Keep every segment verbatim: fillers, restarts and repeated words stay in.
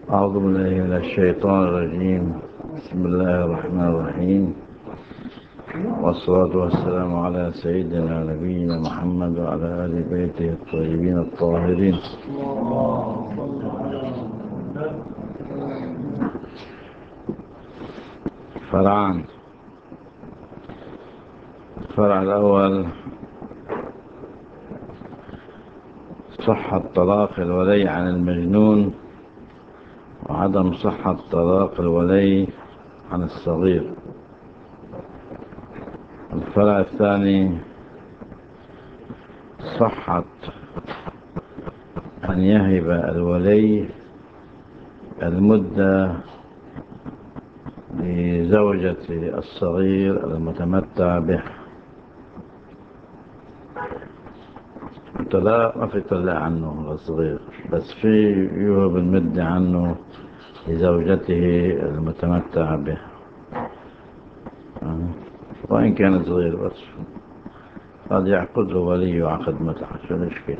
أعوذ بالله من الشيطان الرجيم. بسم الله الرحمن الرحيم، والصلاة والسلام على سيدنا نبينا محمد وعلى آل بيته الطيبين الطاهرين. فرعان. الفرع الأول: صحة طلاق الولي عن المجنون، وعدم صحة طلاق الولي عن الصغير. الفرع الثاني: صحة أن يهب الولي المدة لزوجة الصغير المتمتع به. طلاق ما في طلاق عنه الصغير، بس في يوهب المدة عنه لزوجته المتمتع به، وإن كان صغير، بس قد يعقد له ولي عقد متعة. شو المشكلة؟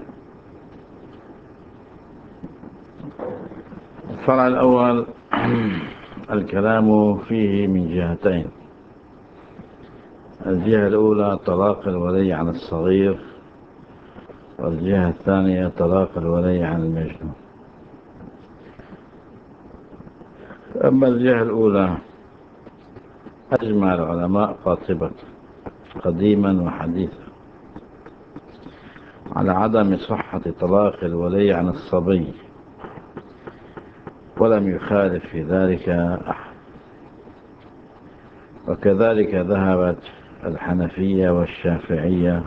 الفرع الأول الكلام فيه من جهتين. الجهة الأولى: طلاق الولي عن الصغير، والجهة الثانية: طلاق الولي عن المجنون. أما الجهة الأولى، أجمع العلماء قاطبة قديما وحديثا على عدم صحة طلاق الولي عن الصبي، ولم يخالف في ذلك أحد. وكذلك ذهبت الحنفية والشافعية،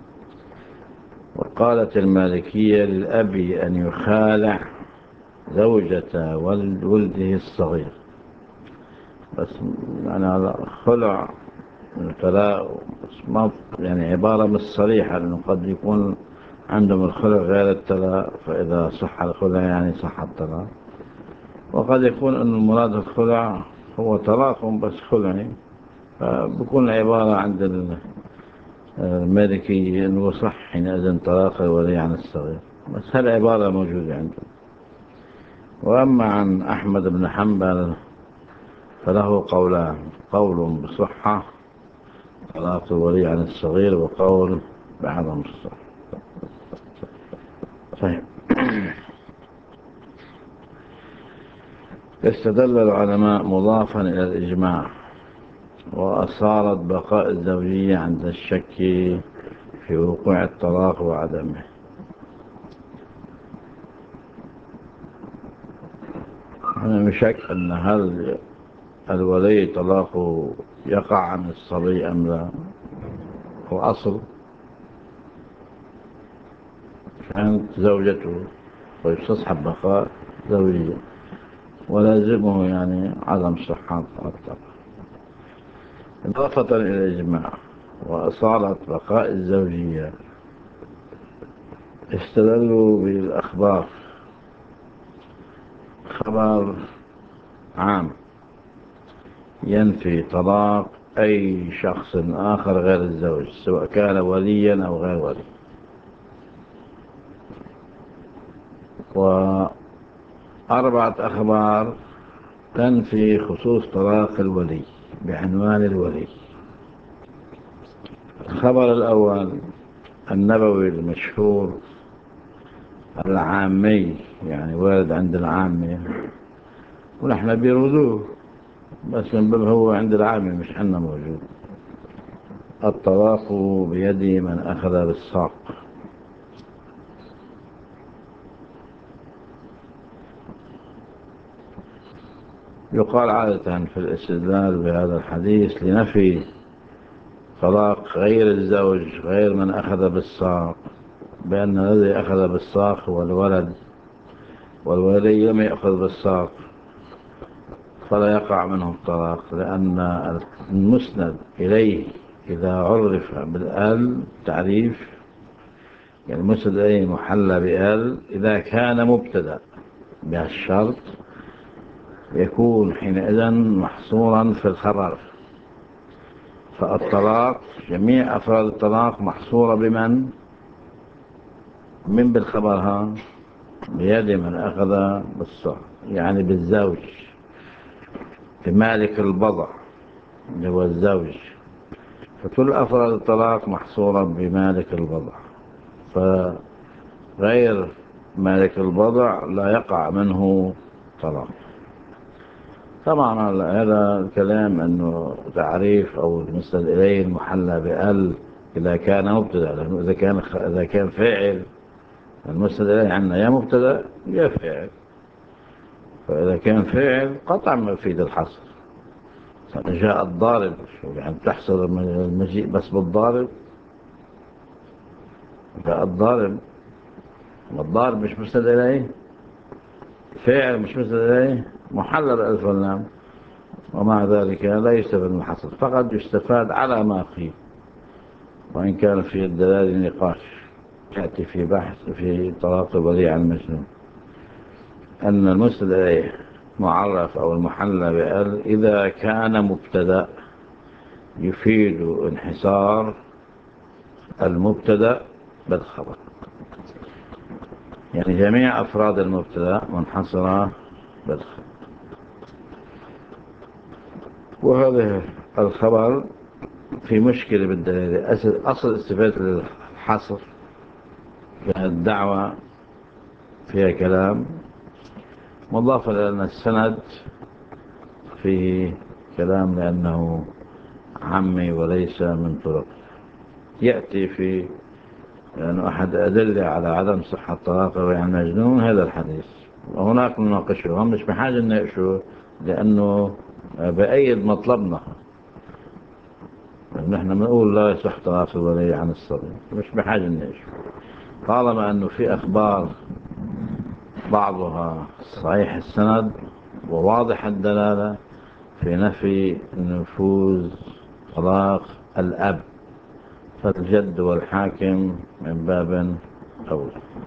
وقالت المالكية للأب أن يخالع زوجة ولده الصغير، بس يعني هذا خلع الطلاق، ما يعني عبارة مش صريحة، لأنه قد يكون عندهم الخلع غير الطلاق، فإذا صح الخلع يعني صح الطلاق، وقد يكون أن المراد الخلع هو طلاق بس خلعي، فبكون عبارة عند المالكي أنه صح حينئذ طلاق الولي عن الصغير، بس هالعبارة موجودة عندهم. وأما عن أحمد بن حنبل فله قولان: قول بصحة طلاق الولي عن الصغير، وقول بعدم الصحة. طيب. استدل العلماء مضافا إلى الإجماع، وأصارت بقاء الزوجية عند الشك في وقوع الطلاق وعدمه. أنا مشك أن هل الولي طلاقه يقع عن الصبي أم لا، هو أصل كانت زوجته ويستصحب بقاء زوجية، ولازمه يعني عدم صحة الطلاق. إضافة إلى الإجماع وأصالة بقاء الزوجية، استدلوا بالأخبار. خبر عام ينفي طلاق أي شخص آخر غير الزوج، سواء كان وليا أو غير ولي. وأربعة أخبار تنفي خصوص طلاق الولي بعنوان الولي. الخبر الأول النبوي المشهور العامي، يعني وارد عند العامي ونحن بيردوه، بس من باب هو عند العامي مش عندنا موجود: الطلاق بيد من أخذ بالساق. يقال عادة في الاستدلال بهذا الحديث لنفي طلاق غير الزوج غير من أخذ بالساق، بأن الذي أخذ بالساق هو الولد، والولي لم يأخذ بالساق، فلا يقع منه الطلاق، لأن المسند إليه إذا عرف بالآل تعريف، يعني المسند إليه محلى بآل إذا كان مبتدأ بهالشرط، يكون حينئذ محصورا في الخبر. فالطلاق جميع أفراد الطلاق محصورة بمن؟ من بالخبرها بيد من أخذ بالصح. يعني بالزوج، بمالك البضع اللي هو الزوج. فكل أفراد الطلاق محصورة بمالك البضع، فغير مالك البضع لا يقع منه طلاق. طبعا هذا الكلام أنه تعريف أو المسند إليه المحلى بأل إذا كان مبتدأ، لأنه إذا كان إذا كان فاعل المسند إليه عندنا يا مبتدأ يا فاعل، فإذا كان فاعل قطع ما يفيد الحصر. جاء الضارب، يعني تحصل المجيء بس بالضارب. جاء الضارب، والضارب مش مسند إليه، فاعل مش مسند إليه، محلل ألف واللام، ومع ذلك لا يستفاد من الحصر، فقد يستفاد على ما قيل، وإن كان في الدلالة نقاش يأتي في بحث في طلاق الولي عن المجنون أن المسند إليه معرف أو المحلى بأل إذا كان مبتدأ يفيد انحصار المبتدأ بالخبر، يعني جميع أفراد المبتدأ منحصرة بالخبر. وهذا الخبر في مشكلة بالدليل، أصل استفادة الحصر في الدعوة فيها كلام، مضاف إلى أن السند فيه كلام لأنه عمي وليس من طرق. يأتي في لأنه أحد أدلة على عدم صحة طلاقه عن مجنون هذا الحديث، وهناك نناقشه، هم مش بحاجة نناقشه لأنه بأيد مطلبنا. نحن بنقول لا يصح طلاق الولي عن الصبي، مش بحاجة نناقشه طالما أنه في أخبار بعضها صحيح السند وواضح الدلالة في نفي نفوذ طلاق الأب، فالجد والحاكم من باب أولى.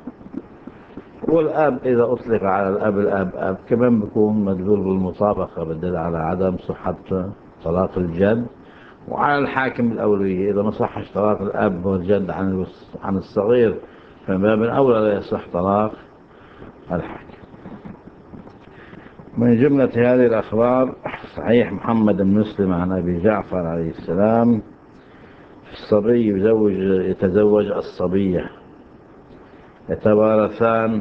والأب إذا أطلق على الأب الأب أب كمان بيكون مدلول بالمطابقة، بدل على عدم صحة طلاق الجد، وعلى الحاكم الأولوية إذا ما صحش طلاق الأب والجد عن عن الصغير فمن باب أولى لا يصح طلاق الحاكم. من جملة هذه الأخبار صحيح محمد بن مسلم عن أبي جعفر عليه السلام في الصبي يزوج يتزوج الصبية يتوارثان.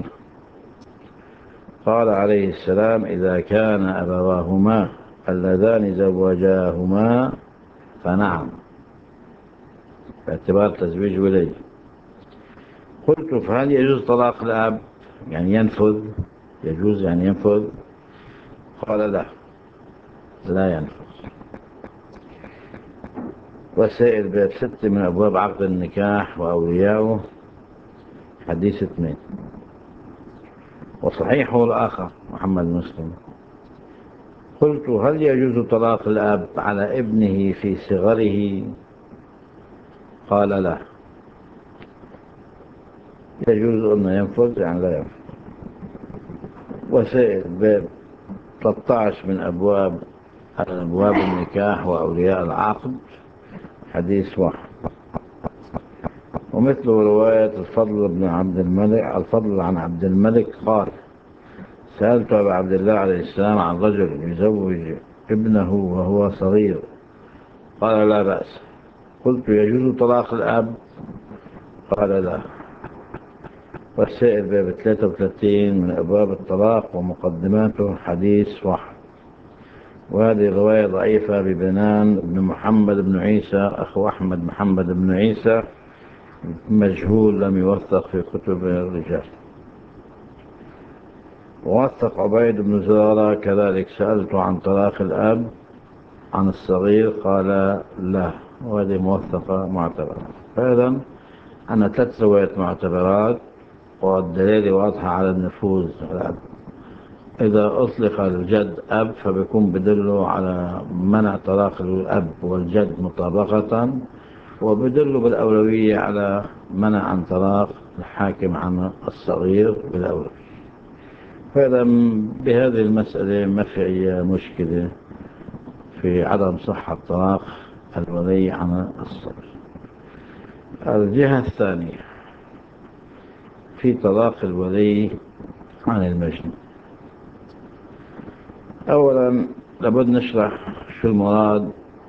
قال عليه السلام إذا كان أبواهما اللذان زوجاهما فنعم، باعتبار تزويج ولي. قلت فهل يجوز طلاق الأب يعني ينفذ، يجوز يعني ينفذ؟ قال لا لا ينفذ. وسائل باب ستة من أبواب عقد النكاح وأولياؤه حديث اثنين. وصحيحه الآخر محمد مسلم. قلت هل يجوز طلاق الأب على ابنه في صغره؟ قال لا يجوز أن ينفذ يعني لا ينفذ. وسائل باب ثلاثة عشر من أبواب أبواب النكاح وأولياء العقد حديث واحد. ومثل رواية الفضل بن عبد الملك الفضل عن عبد الملك قال سألت أبا عبد الله عليه السلام عن رجل يزوج ابنه وهو صغير، قال لا بأس. قلت يجوز طلاق الأب؟ قال لا. والسائل باب ثلاثة وثلاثين من أبواب الطلاق ومقدماته حديث واحد. وهذه رواية ضعيفة ببنان بن محمد بن عيسى أخو أحمد محمد بن عيسى، مجهول لم يوثق في كتب الرجال. ووثق عبيد بن زرارة كذلك سألت عن طلاق الأب عن الصغير قال لا، وهذه موثقة معتبرة. فإذا أنا ثلاث روايات معتبرات والدليل واضحة على النفوذ الأب. إذا أطلق الجد أب فبيكون بدله على منع طلاق الأب والجد مطابقة، وبدله بالأولوية على منع عن طلاق الحاكم عن الصغير بالأولوية. فإذا بهذه المسألة ما في أي مشكلة في عدم صحة طلاق الولي عن الصغير. الجهة الثانية في طلاق الولي عن المجنون. أولا لابد نشرح شو المراد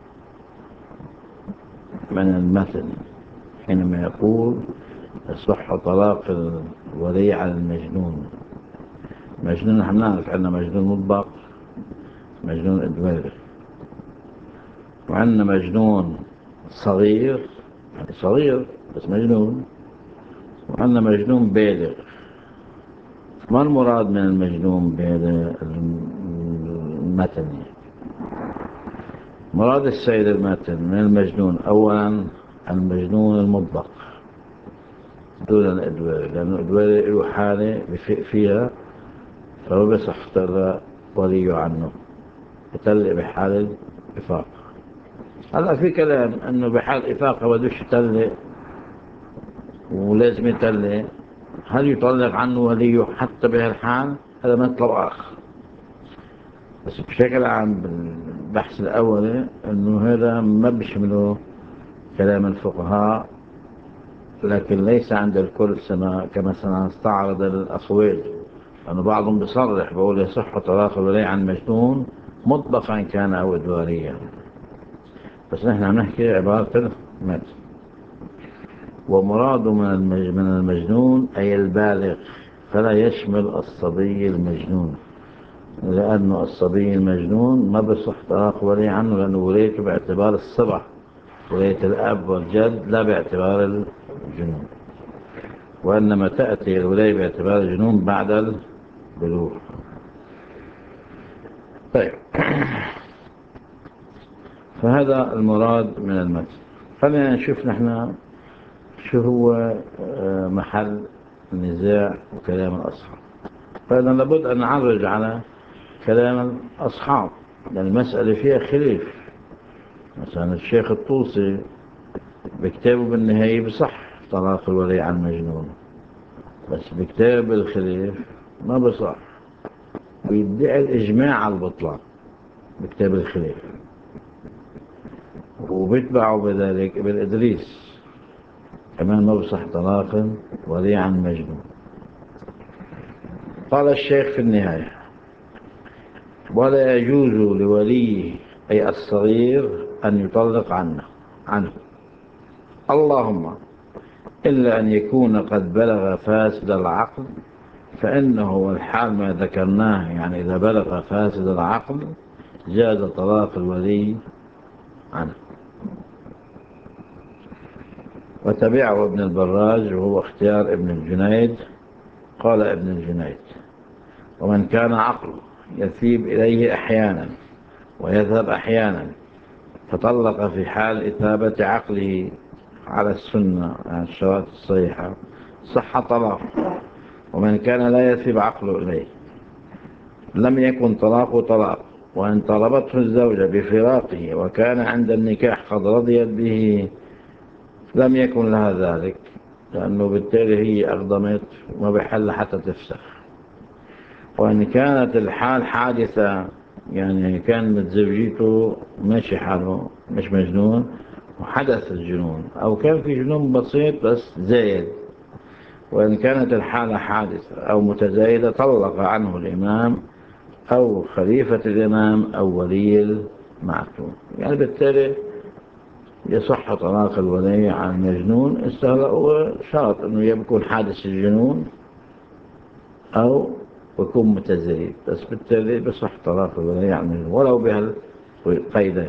من المثل حينما يقول يصح طلاق الولي على المجنون. مجنون نحن نعرف عندنا مجنون مطبق، مجنون إدواري، وعندنا مجنون صغير يعني صغير بس مجنون، وعندنا مجنون بالغ. ما المراد من المجنون بالغ المتني؟ مراد السيد المتن من المجنون أولا المجنون المطبق دون الإدواري، لأن الإدواري له حالة بفئ فيها فهو بصح اختار ولي عنه يتلق بحال الإفاق. هلا في كلام أنه بحال إفاق ما بدوش يتلق ولازم يتلق، هل يطلق عنه وليه حتى بهالحال؟ هذا مطلب آخر. بس بشكل عام بالبحث الأولي أنه هذا ما بيشمله كلام الفقهاء، لكن ليس عند الكل سما كما سنستعرض الأقوال، لأنه بعضهم بيصرح بقول يصح طلاق الولي عن مجنون مطلقا كان أو إدواريا، بس نحن عم نحكي عبارة المثل. ومراد من المجنون أي البالغ، فلا يشمل الصبي المجنون، لأنه الصبي المجنون ما بصح طلاق ولي عنه، لأنه وليته باعتبار الصبح، ولية الأب والجد لا باعتبار الجنون، وإنما تأتي الولاية باعتبار الجنون بعد البلوغ. طيب فهذا المراد من المثل. خلينا نشوف نحن شو هو محل النزاع وكلام الأصحاب. فإذا لابد أن نعرج على كلام الأصحاب، لأن المسألة فيها خلاف. مثلا الشيخ الطوسي بكتابه بالنهاية بصح طلاق الولي عن مجنون، بس بكتاب الخلاف ما بصح، ويدعي الإجماع على البطلان بكتاب الخلاف، وبيتبعوا بذلك ابن إدريس كمان ما بصح طلاق ولي عن مجنون. قال الشيخ في النهاية: ولا يجوز لولي أي الصغير أن يطلق عنه عنه اللهم إلا أن يكون قد بلغ فاسد العقل، فإنه والحال ما ذكرناه، يعني إذا بلغ فاسد العقل جاز طلاق الولي عنه. وتبعه ابن البراج وهو اختيار ابن الجنيد. قال ابن الجنيد: ومن كان عقله يثيب إليه أحيانا ويذهب أحيانا، فطلق في حال إثابة عقله على السنة عن الشرائط الصحيحة صح طلاق. ومن كان لا يثيب عقله إليه لم يكن طلاقه طلاق، وإن طلبته الزوجة بفراقه وكان عند النكاح قد رضيت به لم يكن لها ذلك، لأنه بالتالي هي أقدمت وما بحل حتى تفسخ. وإن كانت الحال حادثة، يعني كان متزوجيته ماشي حاله مش مجنون وحدث الجنون، أو كان في جنون بسيط بس زايد، وإن كانت الحالة حادثة أو متزايدة طلق عنه الإمام أو خليفة الإمام أو ولي المعتوه. يعني بالتالي يصح طلاق الولي عن المجنون استهلأ شرط أنه يكون حادث الجنون أو يكون متزايد، بس بالتالي بصح طلاق الولي عن المجنون ولو بهالقيدة.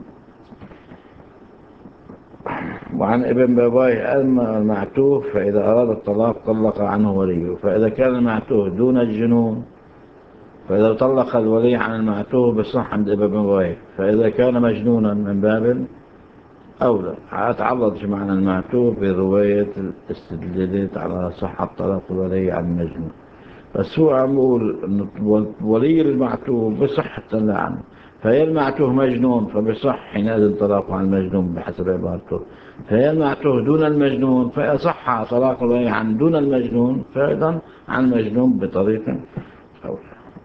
وعن ابن باباي: المعتوه فإذا أراد الطلاق طلق عنه وليه، فإذا كان المعتوه دون الجنون فإذا طلق الولي عن المعتوه بصح عند ابن باباي، فإذا كان مجنونا من باب أولى. أتعرض في معنى المعتوه برواية استدلالات على صحة طلاق الولي عن المجنون، بس هو عم يقول أن ولي المعتوه بصح الطلاق عنه، فهي المعتوه مجنون فبصح حينئذ طلاقه عن المجنون بحسب عبارته، فهي المعتوه دون المجنون فيصح طلاق الولي عن دون المجنون، فأيضا عن المجنون بطريق أولى.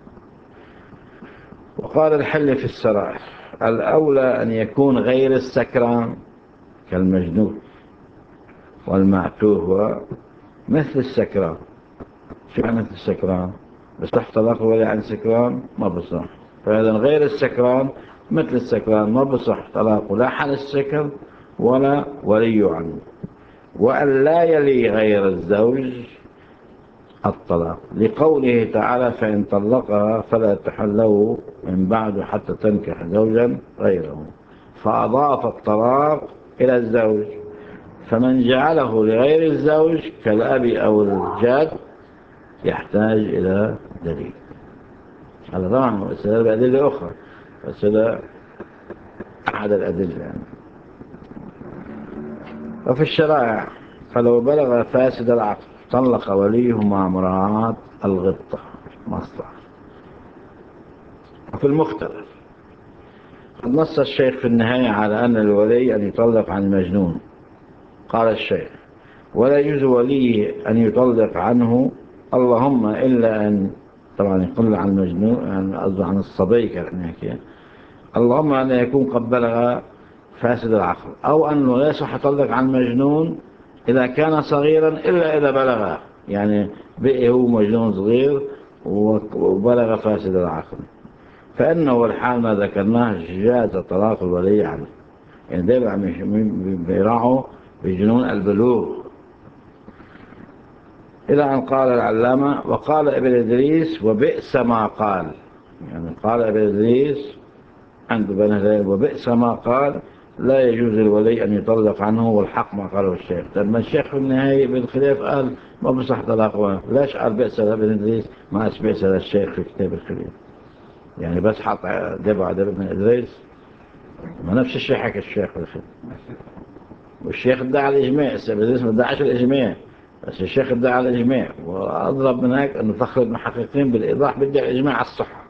وقال الحل في السرائر: الأولى أن يكون غير السكران كالمجنون، والمعتوه مثل السكران. شو معنى السكران؟ بصح طلاق الولي عن سكران؟ ما بصح. فإذا غير السكران مثل السكران ما بصح طلاقه لا حال السكر ولا ولي عنه. وأن لا يلي غير الزوج الطلاق، لقوله تعالى فإن طلقها فلا تحل له من بعد حتى تنكح زوجا غيره، فأضاف الطلاق إلى الزوج. فمن جعله لغير الزوج كالأب أو الجاد يحتاج إلى دليل. هذا طبعا أستدل بأدلة أخرى، بس هذا أحد الأدلة يعني. وفي الشرائع فلو بلغ فاسد العقل طلق وليه مع مراعاة الغبطة مصلحة. وفي المختلف قد نص الشيخ في النهاية على أن الولي أن يطلق عن المجنون. قال الشيخ ولا يجوز ولي أن يطلق عنه اللهم إلا أن، طبعا يقول عن المجنون يعني قصده عن الصبي كان هيك، اللهم أن يكون قد بلغ فاسد العقل، أو أنه لا يصح يطلق عن المجنون إذا كان صغيرا إلا إذا بلغ، يعني بقي هو مجنون صغير وبلغ فاسد العقل، فإنه الحال ما ذكرناه جاز طلاق الولي عنه. يعني دائما بيراعوا بجنون البلوغ. إلى أن قال العلامة وقال ابن إدريس وبئس ما قال، يعني قال ابن إدريس عند بن هلال وبئس ما قال لا يجوز الولي أن يطلق عنه، والحق ما قاله الشيخ. لما الشيخ في النهاية بالخلاف قال ما بصح طلاقه، ليش قال بئس لابن إدريس ما أسبئس للشيخ في كتاب الخلاف؟ يعني بس حط دبع على ابن إدريس، ما نفس الشيء حكى الشيخ في الخلاف. والشيخ ادعى على الإجماع، ابن إدريس ما ادعاش الإجماع، بس الشيخ ادعى على الإجماع. وأضرب من هيك أنه فخر المحققين بالإيضاح بدعي الإجماع على الصحة.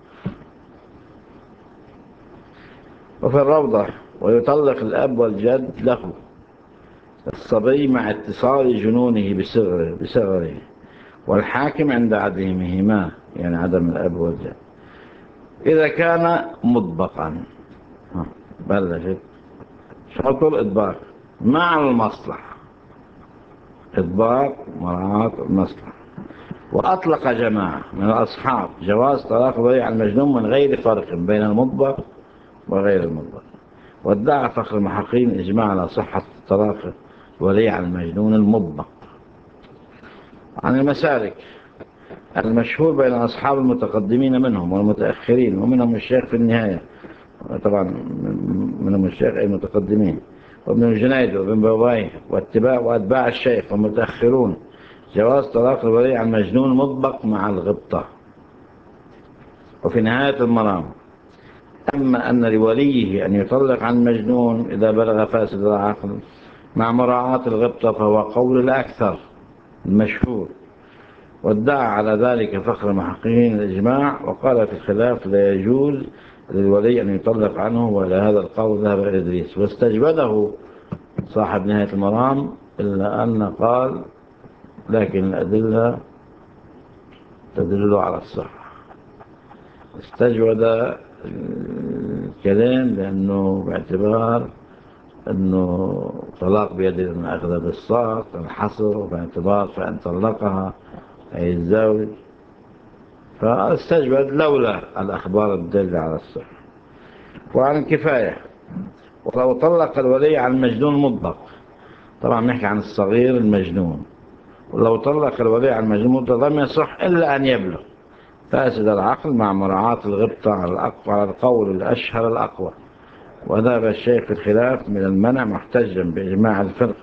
وفي الروضة ويطلق الأب والجد له الصبي مع اتصال جنونه بصغره, بصغره والحاكم عند عدمهما، يعني عدم الأب والجد، إذا كان مطبقا. بلشت شرط الإطباق مع المصلحة، إطباق مراعاة المصلحة. وأطلق جماعة من الأصحاب جواز طلاق الولي عن المجنون من غير فرق بين المطبق وغير المطبق، وادعى فخر المحققين إجماع على صحة طلاق الولي عن المجنون المطبق. عن المسالك المشهور بين أصحاب المتقدمين منهم والمتأخرين ومنهم الشيخ في النهاية، طبعا منهم الشيخ أي متقدمين، وابن الجنيد وابن بواي واتباع وأتباع الشيخ والمتأخرون جواز طلاق الولي عن مجنون مطبق مع الغبطة. وفي نهاية المرام أما أن لوليه أن يطلق عن مجنون إذا بلغ فاسد العقل مع مراعاة الغبطة فهو قول الأكثر المشهور، وادعى على ذلك فخر المحققين الإجماع، وقال في الخلاف لا يجوز للولي أن يطلق عنه، وإلى هذا القول ذهب إلى إدريس واستجبده صاحب نهاية المرام، إلا أن قال لكن الأدلة تدل على الصحة. استجود الكلام لأنه باعتبار أنه طلاق بيد من أغلب الصاق الحصر، باعتبار فإن طلقها أي الزوج، فاستجبد لولا الأخبار الدالة على الصحة. وعن الكفاية ولو طلق الولي عن المجنون مطلق، طبعا نحكي عن الصغير المجنون، ولو طلق الولي عن المجنون مطلق لم يصح إلا أن يبلغ فاسد العقل مع مراعاة الغبطة على الأقوى، على القول الأشهر الأقوى. وذهب الشيخ في الخلاف من المنع محتجا بإجماع الفرقة.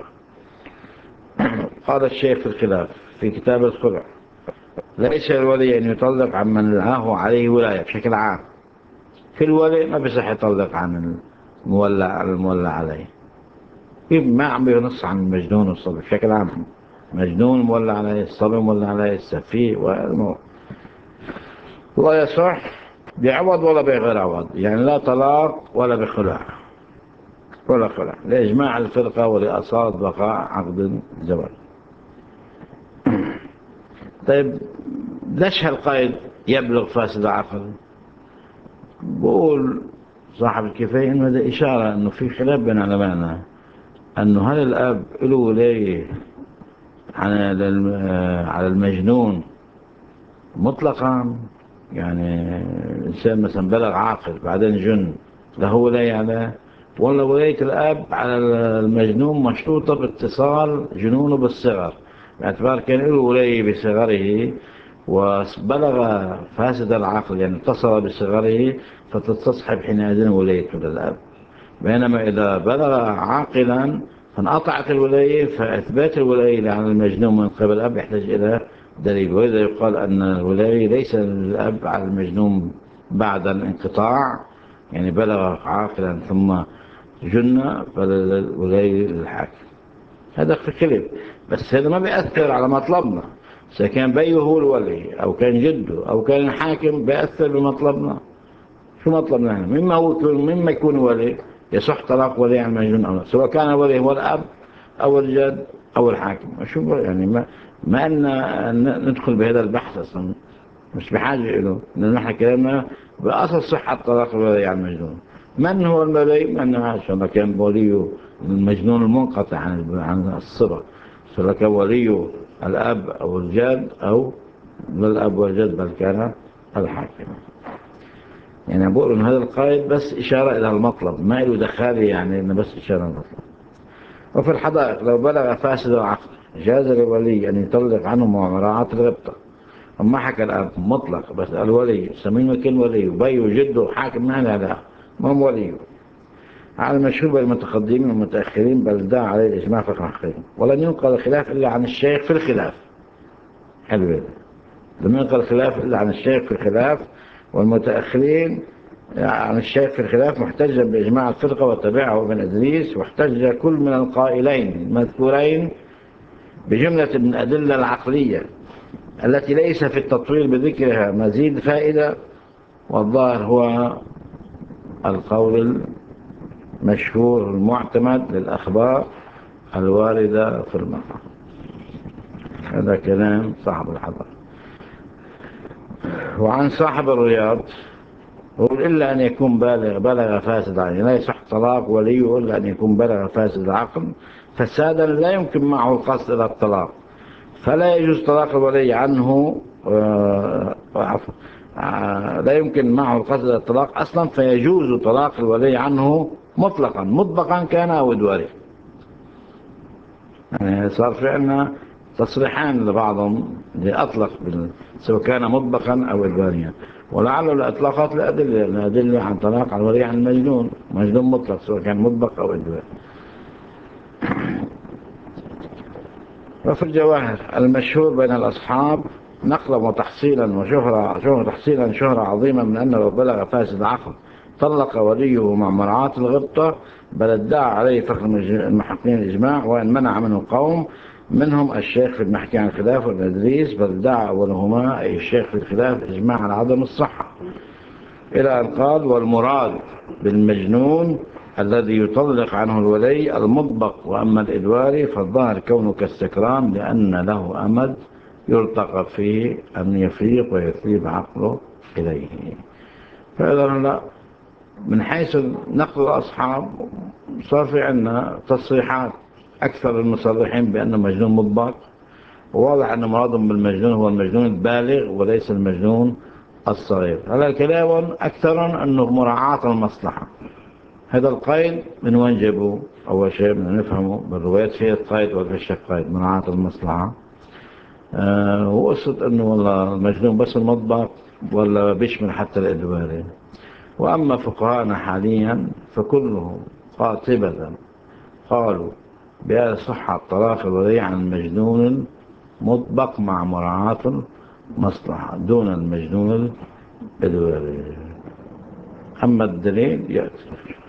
قال الشيخ في الخلاف في كتاب الخلع ليس الولي أن يطلق عن من لعاه عليه ولاية بشكل عام. في الولي ما بيصح يطلق عن المولى المولى عليه، ما عم بينص عن المجنون والصبي بشكل عام، مجنون مولى عليه، الصبي مولى عليه، السفيه والموت. لا يصح بعوض ولا بغير عوض، يعني لا طلاق ولا بخلع ولا خلع، لإجماع الفرقة ولأصالة بقاء عقد الزواج. طيب ليش هالقيد يبلغ فاسد عقل؟ بقول صاحب الكفاية إنه هذا إشارة إنه في خلاف بين علمائنا أنه هل الأب له ولاية على المجنون مطلقا يعني الإنسان مثلا بلغ عاقل بعدين جن، له ولاية على، ولا ولاية الأب على المجنون مشروطة باتصال جنونه بالصغر، باعتبار كان له ولاية بصغره وبلغ فاسد العقل يعني اتصل بصغره فتستصحب حينئذ ولايته للأب. بينما إذا بلغ عاقلا فانقطعت الولاية، فإثبات الولاية على المجنون من قبل الأب يحتاج إلى دليل. وإذا يقال أن الولاية ليس للأب على المجنون بعد الانقطاع، يعني بلغ عاقلا ثم جن، فالولاية للحاكم. هذا في خلاف، بس هذا ما بيأثر على مطلبنا. إذا كان بيه هو الولي أو كان جده أو كان الحاكم بيأثر بمطلبنا. شو مطلبنا هنا؟ مما هو مما يكون ولي يصح طلاق ولي عن المجنون أو لا، سواء كان الولي هو الأب أو الجد أو الحاكم. شو يعني ما ما أن ندخل بهذا البحث أصلا، مش بحاجة له، لأن نحن كلامنا بأصل صحة طلاق الولي عن المجنون. من هو الولي؟ من إن شاء الله كان ولي المجنون المنقطع عن عن الصبر، سواء كان ولي الأب أو الجد أو للأب والجد بل كان الحاكم. يعني بقول إن هذا القائد بس إشارة إلى المطلب، ما له دخالي، يعني إنه بس إشارة إلى المطلب. وفي الحدائق لو بلغ فاسد العقل جاز للولي أن يطلق عنه مراعاة الغبطة. أما حكى الأب مطلق بس الولي سمين مكان ولي وبي وجده حاكم معنا، لا ما هو وليه. على المشهور بين المتقدمين والمتأخرين بل دعا عليه الإجماع في الحقيقة. ولن ينقل الخلاف إلا عن الشيخ في الخلاف. حلو هذا، لم ينقل الخلاف إلا عن الشيخ في الخلاف، والمتأخرين عن الشيخ في الخلاف محتجا بإجماع الفرقة وتبعه ابن إدريس، واحتج كل من القائلين المذكورين بجملة من الأدلة العقلية التي ليس في التطويل بذكرها مزيد فائدة. والظاهر هو القول المشهور المعتمد للأخبار الواردة في المقام. هذا كلام صاحب الحضر. وعن صاحب الرياض يقول إلا أن يكون بالغ بلغ فاسد عقل، لا يصح طلاق وليه إلا أن يكون بلغ فاسد العقل فسادا لا يمكن معه القصد إلى الطلاق، فلا يجوز طلاق الولي عنه. آه آه لا يمكن معه القصد إلى الطلاق أصلا، فيجوز طلاق الولي عنه مطلقا مطلقا كان أو إدواري. يعني صار في عندنا تصريحان لبعضهم لأطلق سواء كان مطبقا أو إدواريا، ولعل الإطلاقات لأدلة لأدلة عن طلاق على الولي عن المجنون، مجنون مطلق سواء كان مطبق أو إدواري. وفي الجواهر المشهور بين الأصحاب نقلا وتحصيلا وشهرة شهرة تحصيلا شهرة عظيمة من أنه لو بلغ فاسد عقل طلق وليه مع مراعاة الغبطة، بل ادعى عليه فخر المحققين الإجماع، وإن منع منه قوم منهم الشيخ في المحكي عن الخلاف وابن إدريس، بل ادعى أولهما أي الشيخ في الخلاف إجماع على عدم الصحة، إلى أن قال والمراد بالمجنون الذي يطلق عنه الولي المطبق، وأما الإدواري فالظاهر كونه كالسكران لأن له أمد يلتقى فيه أن يفيق ويثيب عقله إليه. فإذا لا، من حيث نقل الأصحاب صار في عندنا تصريحات أكثر المصرحين بأنه مجنون مطبق، وواضح أن مرادهم بالمجنون هو المجنون البالغ وليس المجنون الصغير. هذا الكلام أكثر أنه مراعاة المصلحة. هذا القيد من وين جابوه؟ أول شيء من نفهمه بالروايات فيها القيد وفي القيد مراعاة المصلحة. أه وقصد أنه والله المجنون بس المطبق ولا بيشمل حتى الإدواري. وأما فقهاءنا حاليا فكلهم قاطبة قالوا بأن صحة الطلاق الولي عن المجنون مطبق مع مراعاة مصلحة دون المجنون الإدواري. أما الدليل يأتي.